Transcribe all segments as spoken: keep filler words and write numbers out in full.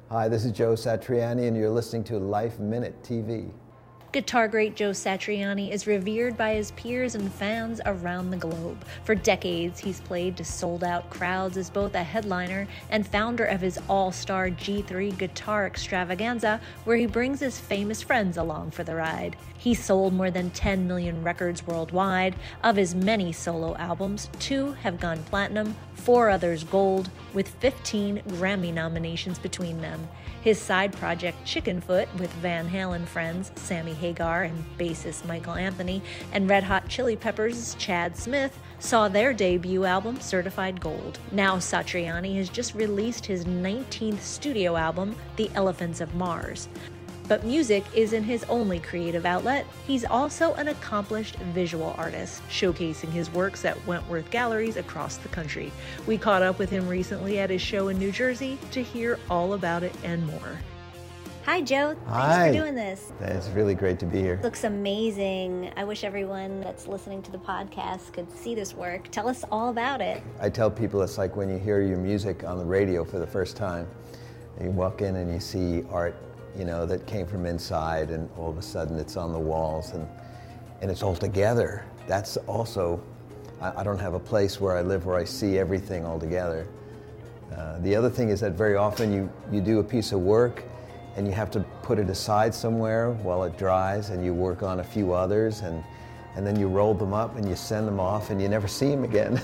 Hi, this is Joe Satriani, and you're listening to Life Minute T V. Guitar great Joe Satriani is revered by his peers and fans around the globe. For decades, he's played to sold-out crowds as both a headliner and founder of his all-star G three guitar extravaganza, where he brings his famous friends along for the ride. He sold more than ten million records worldwide. Of his many solo albums, two have gone platinum, four others gold, with fifteen Grammy nominations between them. His side project Chickenfoot with Van Halen friends Sammy Hagar and bassist Michael Anthony and Red Hot Chili Peppers' Chad Smith saw their debut album certified gold. Now Satriani has just released his nineteenth studio album, The Elephants of Mars. But music isn't his only creative outlet. He's also an accomplished visual artist, showcasing his works at Wentworth galleries across the country. We caught up with him recently at his show in New Jersey to hear all about it and more. Hi, Joe. Hi. Thanks for doing this. It's really great to be here. Looks amazing. I wish everyone that's listening to the podcast could see this work. Tell us all about it. I tell people it's like when you hear your music on the radio for the first time. You walk in and you see art, you know, that came from inside, and all of a sudden it's on the walls, and and it's all together. That's also, I, I don't have a place where I live where I see everything all together. Uh, the other thing is that very often you, you do a piece of work and you have to put it aside somewhere while it dries, and you work on a few others, and, and then you roll them up and you send them off and you never see them again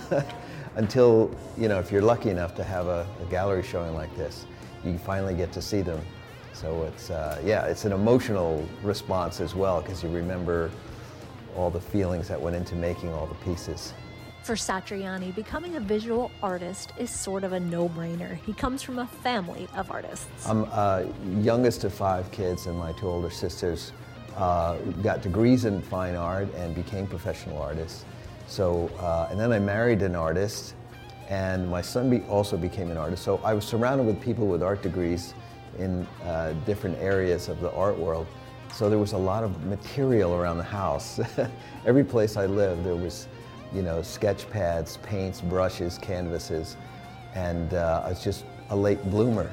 until, you know, if you're lucky enough to have a, a gallery showing like this, you finally get to see them. So it's, uh, yeah, it's an emotional response as well, because you remember all the feelings that went into making all the pieces. For Satriani, becoming a visual artist is sort of a no-brainer. He comes from a family of artists. I'm uh, youngest of five kids, and my two older sisters uh, got degrees in fine art and became professional artists. So, uh, and then I married an artist, and my son be- also became an artist. So I was surrounded with people with art degrees in uh, different areas of the art world. So there was a lot of material around the house. Every place I lived, there was, you know, sketch pads, paints, brushes, canvases, and uh, I was just a late bloomer.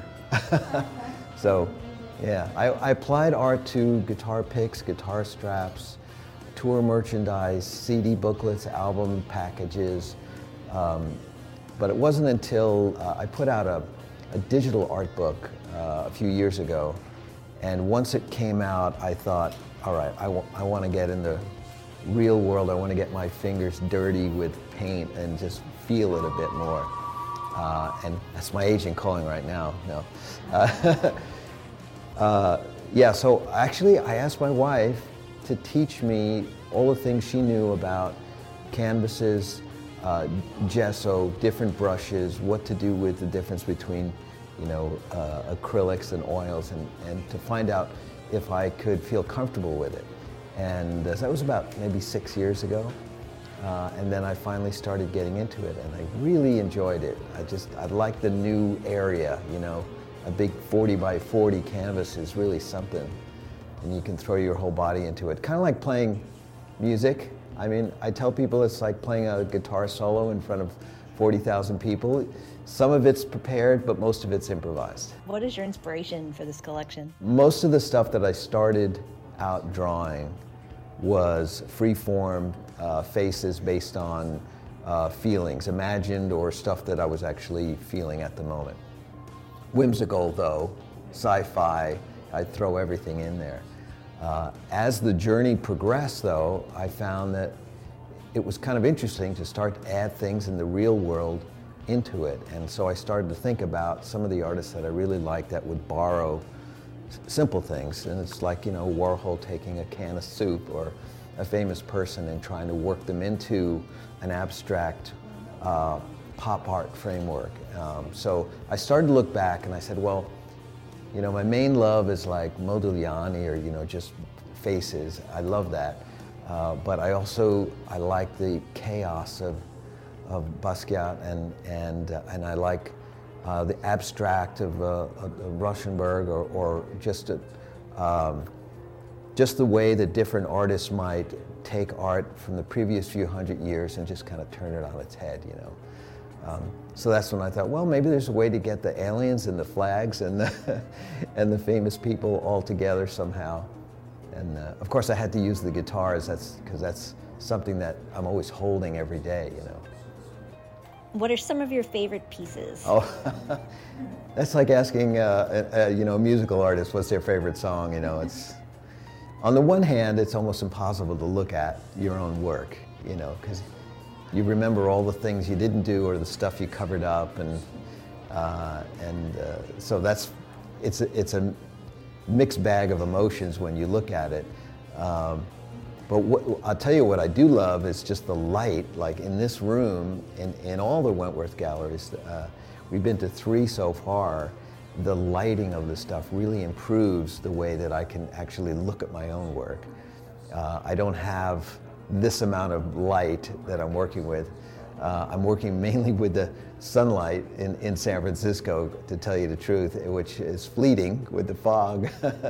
So, yeah, I, I applied art to guitar picks, guitar straps, tour merchandise, C D booklets, album packages, um, but it wasn't until uh, I put out a, a digital art book Uh, a few years ago, and once it came out, I thought, all right, I, w- I want to get in the real world. I want to get my fingers dirty with paint and just feel it a bit more. Uh, and that's my agent calling right now. No, uh, uh, yeah. So actually, I asked my wife to teach me all the things she knew about canvases, uh, gesso, different brushes, what to do with the difference between, you know, uh, acrylics and oils, and, and to find out if I could feel comfortable with it. And uh, that was about maybe six years ago. Uh, and then I finally started getting into it, and I really enjoyed it. I just, I like the new area, you know. A big forty by forty canvas is really something, and you can throw your whole body into it. Kind of like playing music. I mean, I tell people it's like playing a guitar solo in front of forty thousand people. Some of it's prepared, but most of it's improvised. What is your inspiration for this collection? Most of the stuff that I started out drawing was free-form uh, faces based on uh, feelings, imagined, or stuff that I was actually feeling at the moment. Whimsical, though, sci-fi, I'd throw everything in there. Uh, as the journey progressed, though, I found that it was kind of interesting to start to add things in the real world into it. And so I started to think about some of the artists that I really liked that would borrow s- simple things. And it's like, you know, Warhol taking a can of soup, or a famous person and trying to work them into an abstract uh, pop art framework. Um, so I started to look back and I said, well, you know, my main love is like Modigliani, or, you know, just faces. I love that. Uh, but I also, I like the chaos of of Basquiat, and and uh, and I like uh, the abstract of, uh, of Rauschenberg, or, or just a, um, just the way that different artists might take art from the previous few hundred years and just kind of turn it on its head, you know. Um, so that's when I thought, well, maybe there's a way to get the aliens and the flags and the, and the famous people all together somehow. And uh, of course I had to use the guitars, that's because that's something that I'm always holding every day, you know. What are some of your favorite pieces? Oh, that's like asking uh, a, a, you know, a musical artist what's their favorite song, you know. It's, on the one hand, it's almost impossible to look at your own work, you know, because you remember all the things you didn't do or the stuff you covered up, and uh, and uh, so that's, it's a, it's a mixed bag of emotions when you look at it. Um, but what, I'll tell you what I do love is just the light, like in this room, in, in all the Wentworth galleries, uh, we've been to three so far, the lighting of the stuff really improves the way that I can actually look at my own work. Uh, I don't have this amount of light that I'm working with. Uh, I'm working mainly with the sunlight in, in San Francisco, to tell you the truth, which is fleeting with the fog.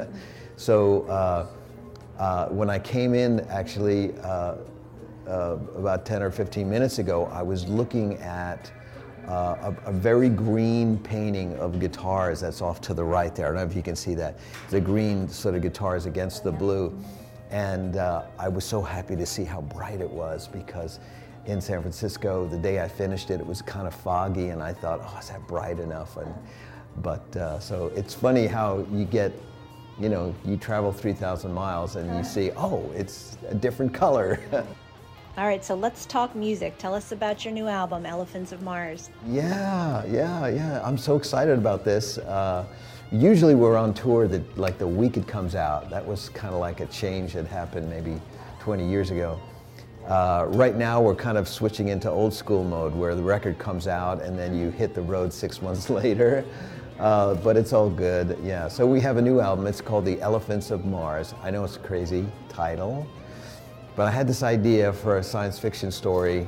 So uh, uh, when I came in, actually, uh, uh, about ten or fifteen minutes ago, I was looking at uh, a, a very green painting of guitars that's off to the right there. I don't know if you can see that. The green sort of guitars against the blue. And uh, I was so happy to see how bright it was, because in San Francisco, the day I finished it, it was kind of foggy, and I thought, oh, is that bright enough? And, but, uh, so it's funny how you get, you know, you travel three thousand miles and you see, oh, it's a different color. All right, so let's talk music. Tell us about your new album, Elephants of Mars. Yeah, yeah, yeah. I'm so excited about this. Uh, usually we're on tour that, like the week it comes out. That was kind of like a change that happened maybe twenty years ago. Uh, right now we're kind of switching into old school mode, where the record comes out and then you hit the road six months later. Uh, but it's all good, yeah. So we have a new album. It's called The Elephants of Mars. I know it's a crazy title, but I had this idea for a science fiction story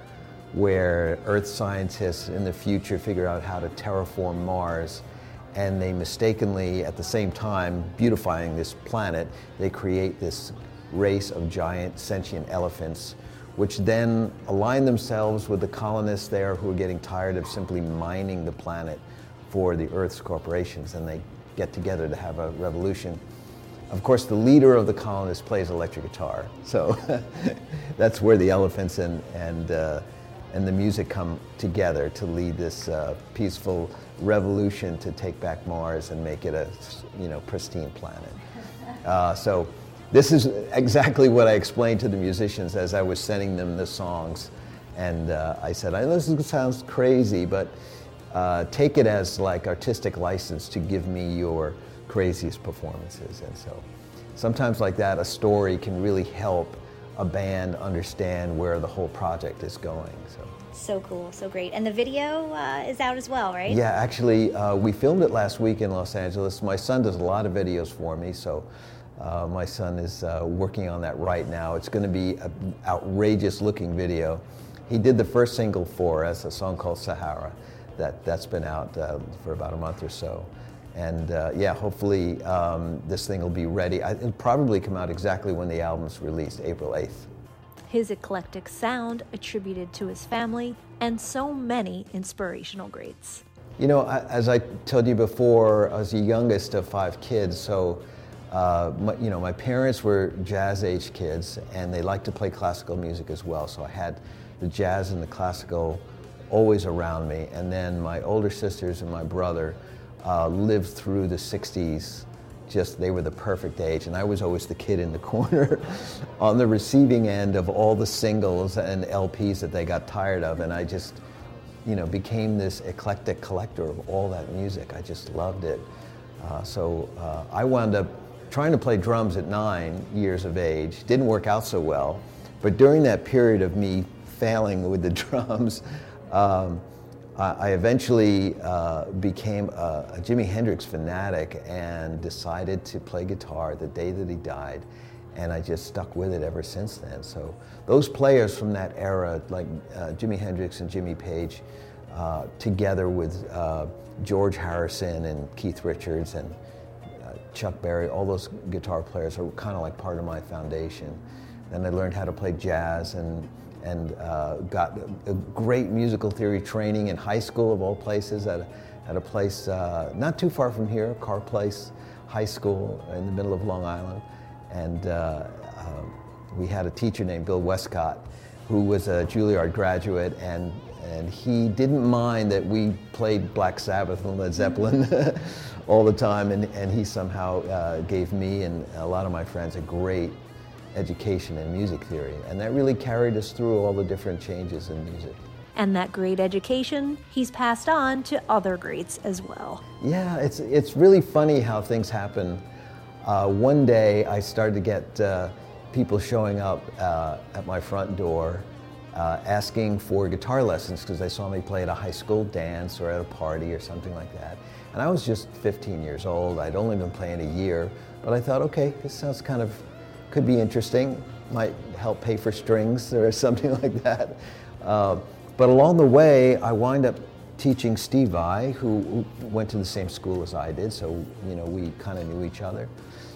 where Earth scientists in the future figure out how to terraform Mars, and they mistakenly, at the same time, beautifying this planet, they create this race of giant sentient elephants, which then align themselves with the colonists there who are getting tired of simply mining the planet for the Earth's corporations, and they get together to have a revolution. Of course, the leader of the colonists plays electric guitar, so that's where the elephants and and uh, and the music come together to lead this uh, peaceful revolution to take back Mars and make it a, you know, pristine planet. Uh, so this is exactly what I explained to the musicians as I was sending them the songs, and uh, I said, I know this sounds crazy, but uh, take it as like artistic license to give me your craziest performances. And so sometimes like that, a story can really help a band understand where the whole project is going. So. So cool, so great. And the video uh, is out as well, right? Yeah, actually, uh, we filmed it last week in Los Angeles. My son does a lot of videos for me, so uh, my son is uh, working on that right now. It's going to be an outrageous looking video. He did the first single for us, a song called Sahara. That, that's been out uh, for about a month or so. And uh, yeah, hopefully um, this thing will be ready. I, it'll probably come out exactly when the album's released, April eighth. His eclectic sound attributed to his family and so many inspirational greats. You know, I, as I told you before, I was the youngest of five kids, so uh, my, you know, my parents were jazz-age kids, and they liked to play classical music as well, so I had the jazz and the classical always around me. And then my older sisters and my brother uh, lived through the sixties. Just, they were the perfect age, and I was always the kid in the corner on the receiving end of all the singles and L Ps that they got tired of, and I just, you know, became this eclectic collector of all that music. I just loved it. Uh, so uh, I wound up trying to play drums at nine years of age. Didn't work out so well, but during that period of me failing with the drums, um, I eventually uh, became a, a Jimi Hendrix fanatic and decided to play guitar the day that he died, and I just stuck with it ever since then. So those players from that era, like uh, Jimi Hendrix and Jimmy Page, uh, together with uh, George Harrison and Keith Richards and uh, Chuck Berry, all those guitar players are kind of like part of my foundation. Then I learned how to play jazz and and uh, got a, a great musical theory training in high school of all places at a, at a place uh, not too far from here, Carr Place High School in the middle of Long Island. And uh, um, we had a teacher named Bill Westcott who was a Juilliard graduate, and and he didn't mind that we played Black Sabbath and Led Zeppelin all the time, and, and he somehow uh, gave me and a lot of my friends a great education in music theory, and that really carried us through all the different changes in music. And that great education he's passed on to other greats as well. Yeah, it's, it's really funny how things happen. Uh, one day I started to get uh, people showing up uh, at my front door uh, asking for guitar lessons because they saw me play at a high school dance or at a party or something like that. And I was just fifteen years old. I'd only been playing a year, but I thought, okay, this sounds kind of, could be interesting, might help pay for strings or something like that. Uh, but along the way, I wind up teaching Steve Vai, who, who went to the same school as I did, so you know we kind of knew each other.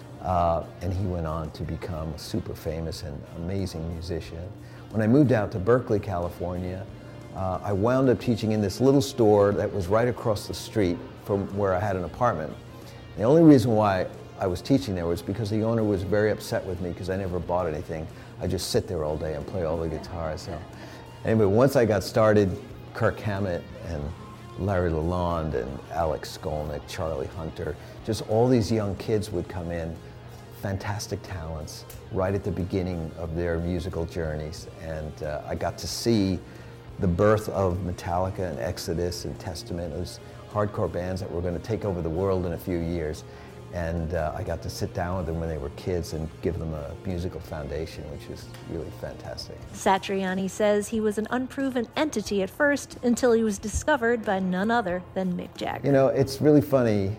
Uh, and he went on to become a super famous and amazing musician. When I moved out to Berkeley, California, uh, I wound up teaching in this little store that was right across the street from where I had an apartment. The only reason why I was teaching there was because the owner was very upset with me because I never bought anything. I just sit there all day and play all the guitars. So anyway, once I got started, Kirk Hammett and Larry Lalonde and Alex Skolnick, Charlie Hunter, just all these young kids would come in, fantastic talents, right at the beginning of their musical journeys. And uh, I got to see the birth of Metallica and Exodus and Testament, those hardcore bands that were going to take over the world in a few years. And uh, I got to sit down with them when they were kids and give them a musical foundation, which was really fantastic. Satriani says he was an unproven entity at first until he was discovered by none other than Mick Jagger. You know, it's really funny.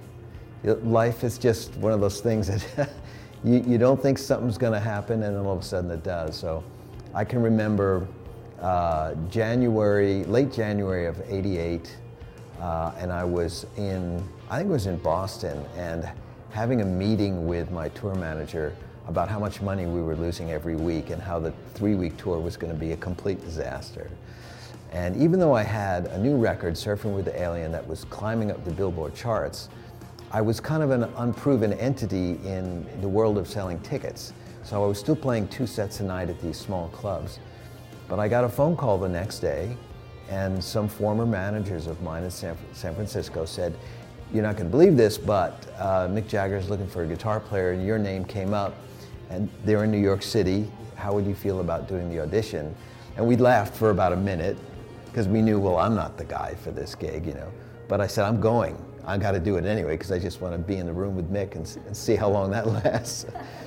Life is just one of those things that you, you don't think something's going to happen, and then all of a sudden it does. So I can remember uh, January, late January of eighty-eight, uh, and I was in, I think it was in Boston, and having a meeting with my tour manager about how much money we were losing every week and how the three-week tour was going to be a complete disaster. And even though I had a new record, Surfing with the Alien, that was climbing up the Billboard charts, I was kind of an unproven entity in the world of selling tickets. So I was still playing two sets a night at these small clubs. But I got a phone call the next day, and some former managers of mine in San, San Francisco said, "You're not going to believe this, but uh, Mick Jagger is looking for a guitar player, and your name came up, and they're in New York City. How would you feel about doing the audition?" And we laughed for about a minute, because we knew, well, I'm not the guy for this gig, you know. But I said, I'm going. I got to do it anyway, because I just want to be in the room with Mick and, and see how long that lasts.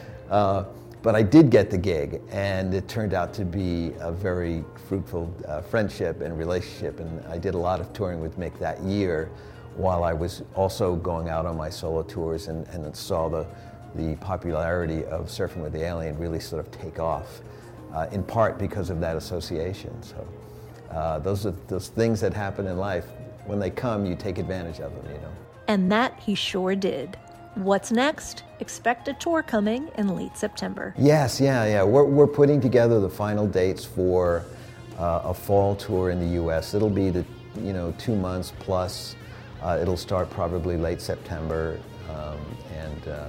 uh, but I did get the gig, and it turned out to be a very fruitful uh, friendship and relationship, and I did a lot of touring with Mick that year, while I was also going out on my solo tours, and, and saw the, the popularity of Surfing with the Alien really sort of take off, uh, in part because of that association. So uh, those are those things that happen in life. When they come, you take advantage of them, you know. And that he sure did. What's next? Expect a tour coming in late September. Yes, yeah, yeah. We're, we're putting together the final dates for uh, a fall tour in the U S. It'll be the, you know, two months plus. Uh, it'll start probably late September, um, and uh,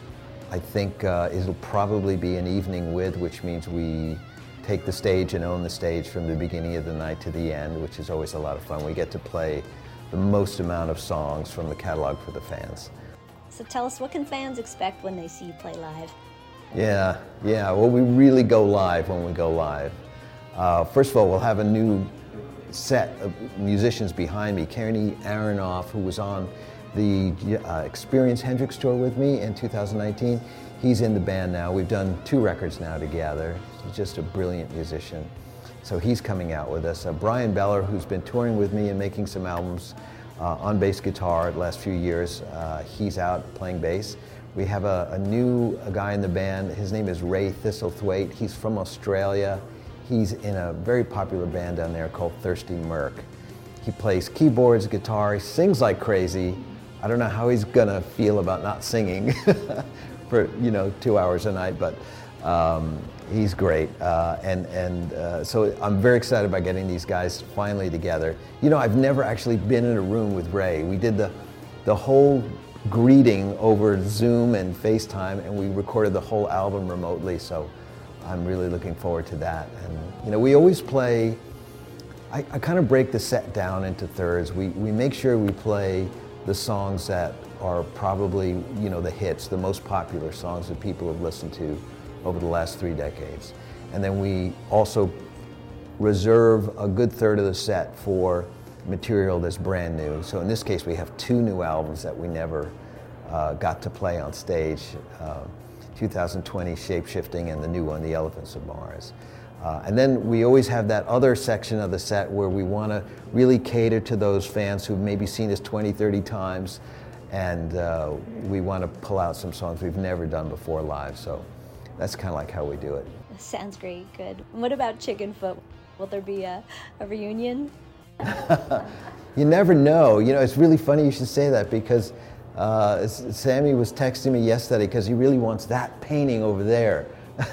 I think uh, it'll probably be an evening with, which means we take the stage and own the stage from the beginning of the night to the end, which is always a lot of fun. We get to play the most amount of songs from the catalog for the fans. So tell us, what can fans expect when they see you play live? Yeah, yeah, well, we really go live when we go live. Uh, first of all, we'll have a new set of musicians behind me. Kearney Aronoff, who was on the uh, Experience Hendrix tour with me in two thousand nineteen, he's in the band now. We've done two records now together. He's just a brilliant musician. So he's coming out with us. Uh, Brian Beller, who's been touring with me and making some albums uh, on bass guitar the last few years, uh, he's out playing bass. We have a, a new a guy in the band. His name is Ray Thistlethwaite. He's from Australia. He's in a very popular band down there called Thirsty Merc. He plays keyboards, guitar, he sings like crazy. I don't know how he's gonna feel about not singing for, you know, two hours a night, but um, He's great, uh, and and uh, so I'm very excited about getting these guys finally together. You know, I've never actually been in a room with Ray. We did the the whole greeting over Zoom and FaceTime, and we recorded the whole album remotely. So I'm really looking forward to that. And you know, we always play. I, I kind of break the set down into thirds. We we make sure we play the songs that are probably, you know, the hits, the most popular songs that people have listened to over the last three decades. And then we also reserve a good third of the set for material that's brand new. So in this case, we have two new albums that we never uh, got to play on stage. Uh, two thousand twenty, Shape-Shifting, and the new one, The Elephants of Mars. Uh, and then we always have that other section of the set where we want to really cater to those fans who've maybe seen us twenty, thirty times, and uh, we want to pull out some songs we've never done before live. So that's kind of like how we do it. Sounds great, good. What about Chickenfoot? Will there be a, a reunion? You never know. You know, it's really funny you should say that, because uh, Sammy was texting me yesterday because he really wants that painting over there.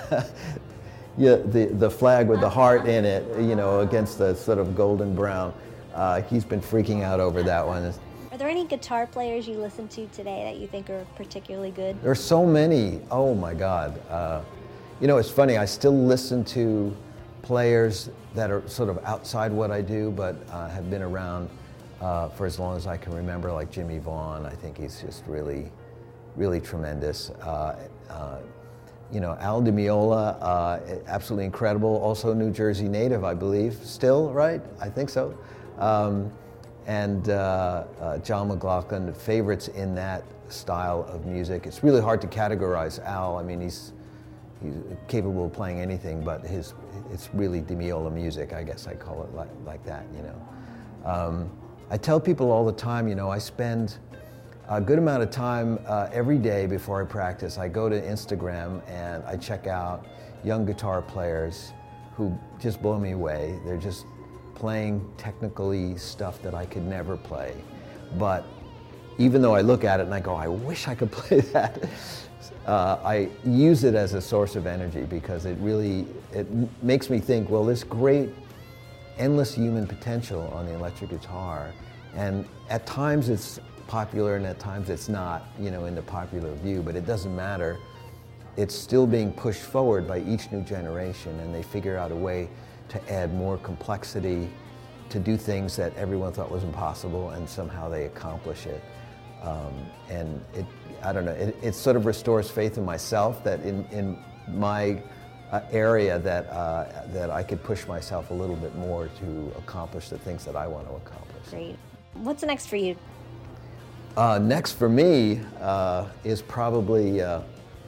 Yeah, the, the flag with the heart in it, you know, against the sort of golden brown. Uh, he's been freaking out over that one. Are there any guitar players you listen to today that you think are particularly good? There's so many. Oh my God. Uh, you know, it's funny, I still listen to players that are sort of outside what I do, but uh, have been around uh, for as long as I can remember, like Jimmy Vaughn. I think he's just really, really tremendous. Uh, uh, you know, Al Di Meola, uh, absolutely incredible. Also New Jersey native, I believe, still, right? I think so. Um, and uh, uh, John McLaughlin, favorites in that style of music. It's really hard to categorize Al. I mean, he's he's capable of playing anything, but his it's really Di Meola music, I guess I call it like, like that, you know. Um, I tell people all the time, you know, I spend a good amount of time uh, every day before I practice. I go to Instagram and I check out young guitar players who just blow me away. They're just playing technically stuff that I could never play. But even though I look at it and I go, I wish I could play that, uh, I use it as a source of energy, because it really, it makes me think, well, there's great, endless human potential on the electric guitar. And at times it's popular and at times it's not, you know, in the popular view, but it doesn't matter. It's still being pushed forward by each new generation, and they figure out a way to add more complexity, to do things that everyone thought was impossible, and somehow they accomplish it. Um, and it, I don't know, it, it sort of restores faith in myself that in, in my uh, area that, uh, that I could push myself a little bit more to accomplish the things that I want to accomplish. Great. What's next for you? Uh, next for me uh, is probably uh,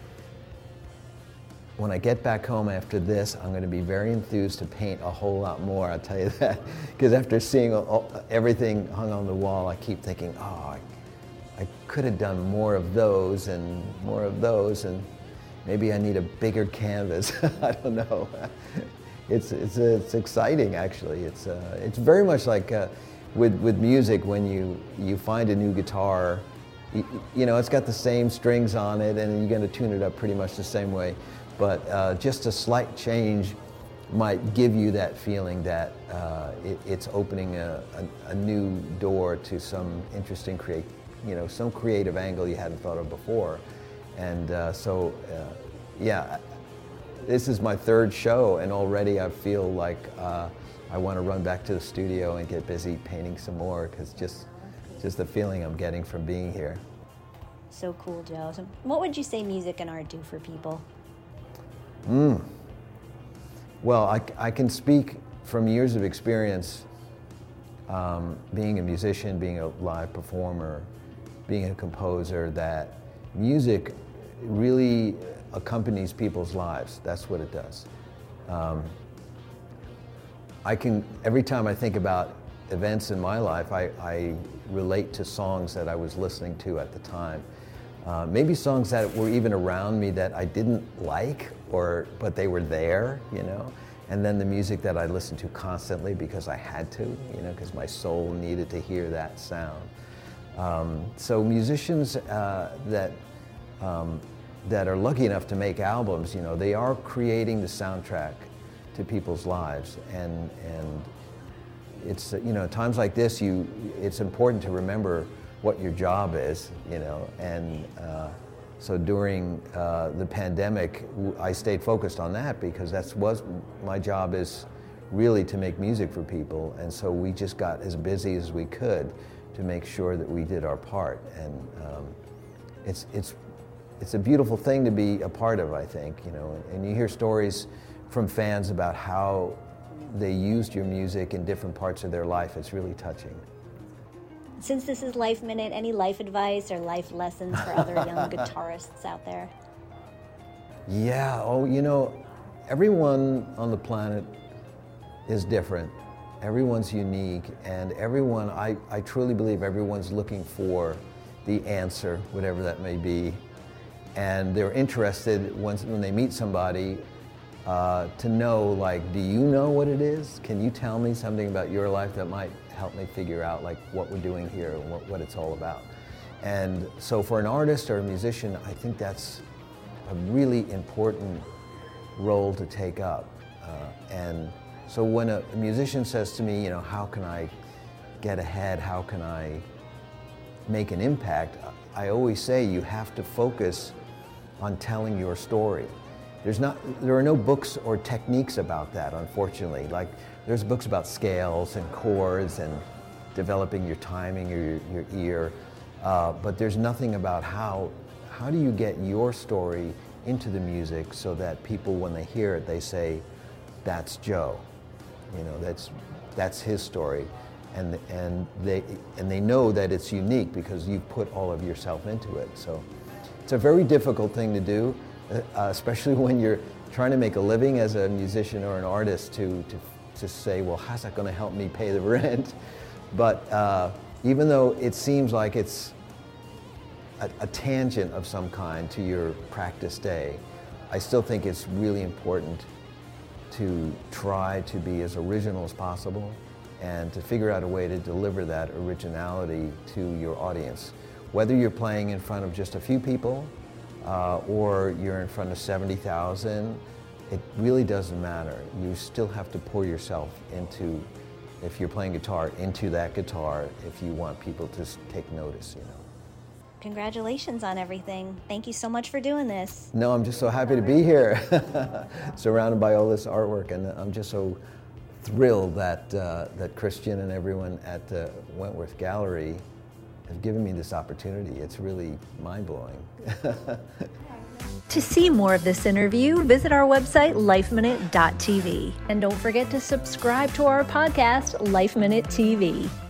when I get back home after this, I'm going to be very enthused to paint a whole lot more, I'll tell you that. Because after seeing all, everything hung on the wall, I keep thinking, oh, I, I could have done more of those and more of those, and maybe I need a bigger canvas. I don't know. It's, it's, it's exciting, actually. It's, uh, it's very much like uh, with, with music, when you, you find a new guitar, you, you know, it's got the same strings on it, and you're going to tune it up pretty much the same way. But uh, just a slight change might give you that feeling that uh, it, it's opening a, a, a new door to some interesting, create, you know, some creative angle you hadn't thought of before. And uh, so, uh, yeah, this is my third show, and already I feel like uh, I want to run back to the studio and get busy painting some more, because just, just the feeling I'm getting from being here. So cool, Joe. So what would you say music and art do for people? Mm. Well, I, I can speak from years of experience, um, being a musician, being a live performer, being a composer, that music really accompanies people's lives. That's what it does. Um, I can, every time I think about events in my life, I, I relate to songs that I was listening to at the time. Uh, maybe songs that were even around me that I didn't like, or but they were there, you know. And then the music that I listened to constantly because I had to, you know, because my soul needed to hear that sound. Um, so musicians uh, that um, that are lucky enough to make albums, you know, they are creating the soundtrack to people's lives, and and it's, you know, times like this, you it's important to remember what your job is, you know, and uh, so during uh, the pandemic, I stayed focused on that because that's was my job is really to make music for people, and so we just got as busy as we could to make sure that we did our part, and um, it's it's it's a beautiful thing to be a part of, I think, you know, and, and you hear stories from fans about how they used your music in different parts of their life. It's really touching. Since this is Life Minute, any life advice or life lessons for other young guitarists out there? Yeah, oh, you know, everyone on the planet is different. Everyone's unique, and everyone, I, I truly believe everyone's looking for the answer, whatever that may be. And they're interested once, when they meet somebody uh, to know, like, do you know what it is? Can you tell me something about your life that might help me figure out, like, what we're doing here and what, what it's all about? And so for an artist or a musician, I think that's a really important role to take up. Uh, and so when a, a musician says to me, you know, how can I get ahead? How can I make an impact? I always say you have to focus on telling your story. There's not, there are no books or techniques about that, unfortunately. Like, there's books about scales and chords and developing your timing or your, your ear, uh, but there's nothing about how, how do you get your story into the music so that people, when they hear it, they say, that's Joe. You know, that's, that's his story. And, and, they, and they know that it's unique because you've put all of yourself into it. So it's a very difficult thing to do, uh, especially when you're trying to make a living as a musician or an artist, to, to, to say, well, how's that going to help me pay the rent? But uh, even though it seems like it's a, a tangent of some kind to your practice day, I still think it's really important to try to be as original as possible and to figure out a way to deliver that originality to your audience. Whether you're playing in front of just a few people uh, or you're in front of seventy thousand, it really doesn't matter. You still have to pour yourself into, if you're playing guitar, into that guitar if you want people to take notice, you know. Congratulations on everything. Thank you so much for doing this. No, I'm just so happy to be here, surrounded by all this artwork, and I'm just so thrilled that uh, that Christian and everyone at the Wentworth Gallery have given me this opportunity. It's really mind-blowing. To see more of this interview, visit our website, life minute dot t v. And don't forget to subscribe to our podcast, Life Minute T V.